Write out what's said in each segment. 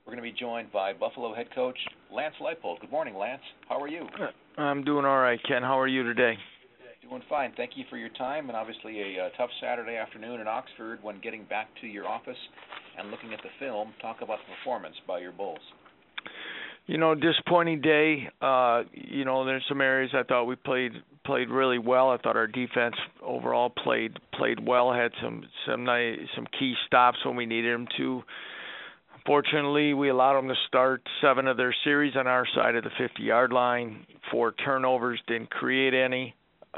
We're going to be joined by Buffalo head coach Lance Leipold. Good morning, Lance. How are you? I'm doing all right, Ken. How are you today? Doing fine. Thank you for your time, and obviously a tough Saturday afternoon in Oxford when getting back to your office and looking at the film. Talk about the performance by your Bulls. Disappointing day. There's some areas I thought we played really well. I thought our defense overall played well. Had some key stops when we needed them to. Fortunately, we allowed them to start 7 of their series on our side of the 50-yard line. 4 turnovers, didn't create any.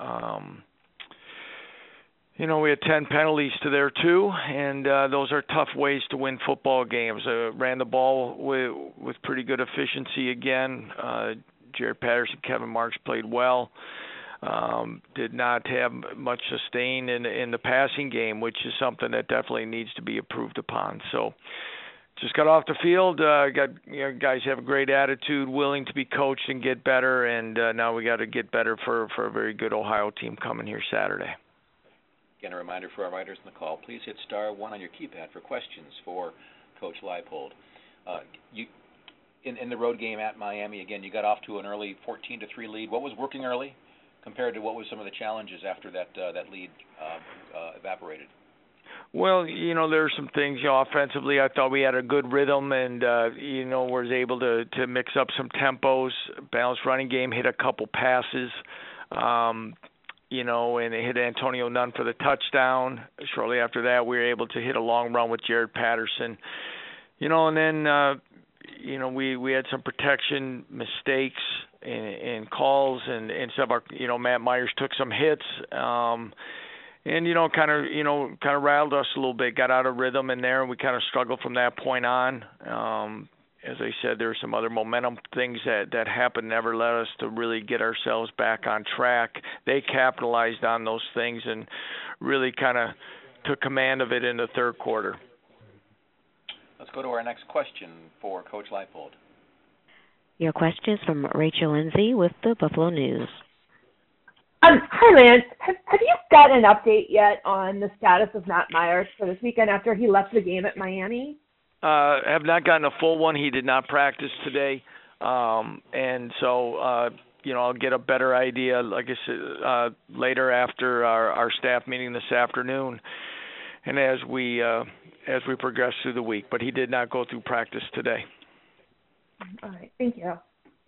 We had 10 penalties to their 2, and those are tough ways to win football games. Ran the ball with pretty good efficiency again. Jared Patterson, Kevin Marks played well. Did not have much sustain in the passing game, which is something that definitely needs to be improved upon. So just got off the field. Guys have a great attitude, willing to be coached and get better, and now we got to get better for a very good Ohio team coming here Saturday. Again, a reminder for our writers on the call, please hit *1 on your keypad for questions for Coach Leipold. In the road game at Miami, again, you got off to an early 14-3 lead. What was working early compared to what was some of the challenges after that lead evaporated? Well, there are some things. Offensively, I thought we had a good rhythm, and was able to mix up some tempos. Balanced running game, hit a couple passes. And it hit Antonio Nunn for the touchdown. Shortly after that, we were able to hit a long run with Jared Patterson. And then, we had some protection mistakes in calls and stuff. Matt Myers took some hits, and kind of rattled us a little bit. Got out of rhythm in there, and we kind of struggled from that point on. As I said, there were some other momentum things that happened, never led us to really get ourselves back on track. They capitalized on those things and really kind of took command of it in the third quarter. Let's go to our next question for Coach Leipold. Your question is from Rachel Lindsay with the Buffalo News. Hi, Lance. Have you got an update yet on the status of Matt Myers for this weekend after he left the game at Miami? Have not gotten a full one. He did not practice today, and so I'll get a better idea, like I said, later after our staff meeting this afternoon, and as we progress through the week. But he did not go through practice today. All right, thank you.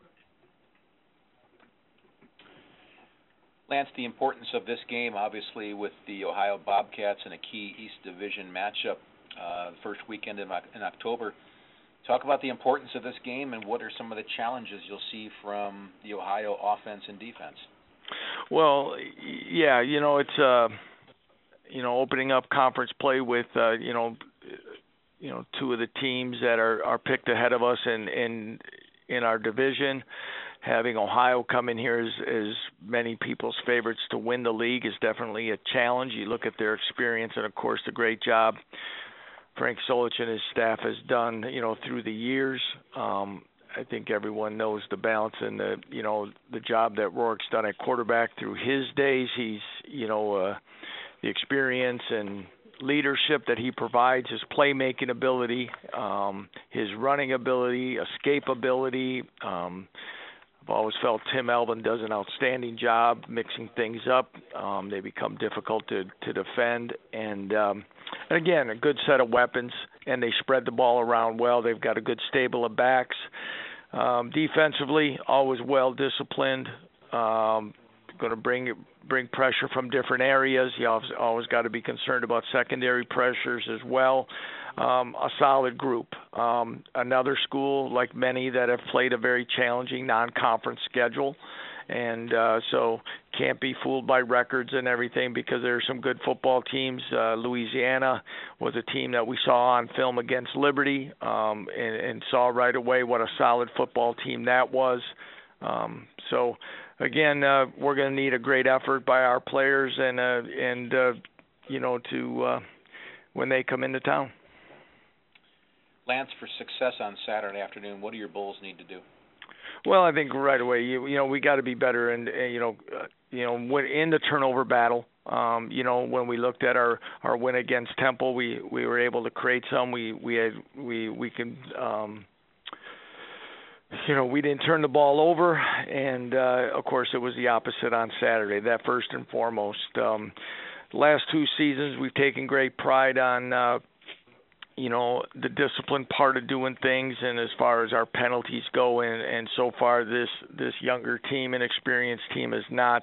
Lance, the importance of this game, obviously, with the Ohio Bobcats in a key East Division matchup. First weekend in October. Talk about the importance of this game and what are some of the challenges you'll see from the Ohio offense and defense. Well, yeah, it's opening up conference play with 2 of the teams that are picked ahead of us in our division. Having Ohio come in here as many people's favorites to win the league is definitely a challenge. You look at their experience and, of course, the great job Frank Solich and his staff has done, through the years. I think everyone knows the balance and the job that Rourke's done at quarterback through his days. He's, the experience and leadership that he provides, his playmaking ability, his running ability, escapability. I've always felt Tim Elvin does an outstanding job mixing things up. They become difficult to defend, and again, a good set of weapons, and they spread the ball around well. They've got a good stable of backs. Defensively, always well disciplined. Going to bring pressure from different areas. You always got to be concerned about secondary pressures as well. A solid group. Another school, like many, that have played a very challenging non-conference schedule. And so can't be fooled by records and everything because there are some good football teams. Louisiana was a team that we saw on film against Liberty and saw right away what a solid football team that was. So, again, we're going to need a great effort by our players and when they come into town. Lance, for success on Saturday afternoon, what do your Bulls need to do? Well, I think right away, we got to be better, and in the turnover battle. When we looked at our win against Temple, we were able to create some. We can. We didn't turn the ball over, and of course it was the opposite on Saturday. That first and foremost. Last 2 seasons, we've taken great pride on, the discipline part of doing things, and as far as our penalties go, and so far this younger team, inexperienced team, is not.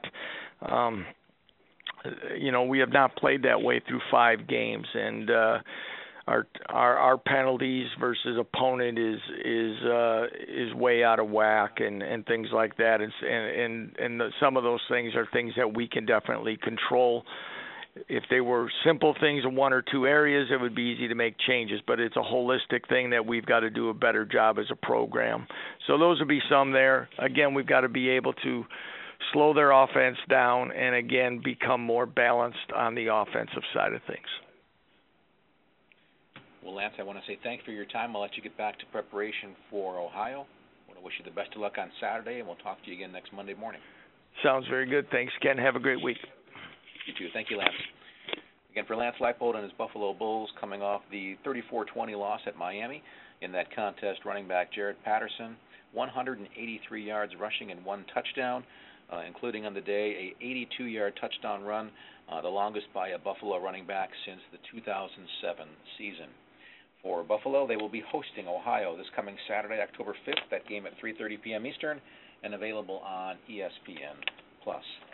We have not played that way through 5 games, and our penalties versus opponent is way out of whack, and things like that, and some of those things are things that we can definitely control. If they were simple things in 1 or 2 areas, it would be easy to make changes, but it's a holistic thing that we've got to do a better job as a program. So those would be some there. Again, we've got to be able to slow their offense down and, again, become more balanced on the offensive side of things. Well, Lance, I want to say thanks for your time. I'll let you get back to preparation for Ohio. I want to wish you the best of luck on Saturday, and we'll talk to you again next Monday morning. Sounds very good. Thanks, Ken. Have a great week. You too. Thank you, Lance. Again, for Lance Leipold and his Buffalo Bulls, coming off the 34-20 loss at Miami. In that contest, running back Jaret Patterson, 183 yards rushing and 1 touchdown, including on the day a 82-yard touchdown run, the longest by a Buffalo running back since the 2007 season. For Buffalo, they will be hosting Ohio this coming Saturday, October 5th. That game at 3:30 p.m. Eastern, and available on ESPN+.